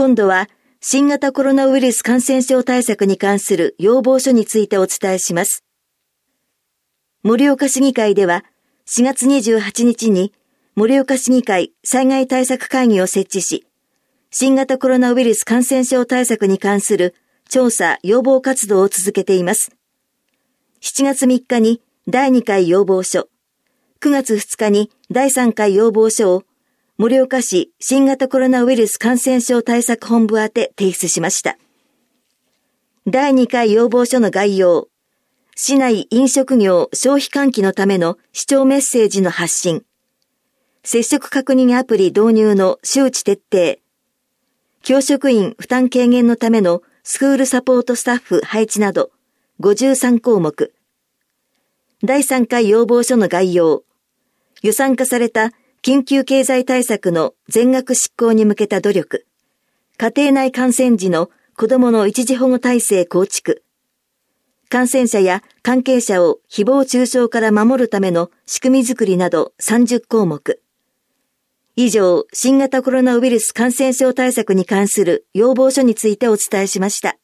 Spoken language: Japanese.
今度は新型コロナウイルス感染症対策に関する要望書についてお伝えします。盛岡市議会では4月28日に盛岡市議会災害対策会議を設置し、新型コロナウイルス感染症対策に関する調査・要望活動を続けています。7月3日に第2回要望書、9月2日に第3回要望書を盛岡市新型コロナウイルス感染症対策本部宛て提出しました。第2回要望書の概要、市内飲食業消費喚起のための市長メッセージの発信、接触確認アプリ導入の周知徹底、教職員負担軽減のためのスクールサポートスタッフ配置など53項目、第3回要望書の概要、予算化された緊急経済対策の全額執行に向けた努力、家庭内感染時の子どもの一時保護体制構築、感染者や関係者を誹謗中傷から守るための仕組みづくりなど30項目。以上、新型コロナウイルス感染症対策に関する要望書についてお伝えしました。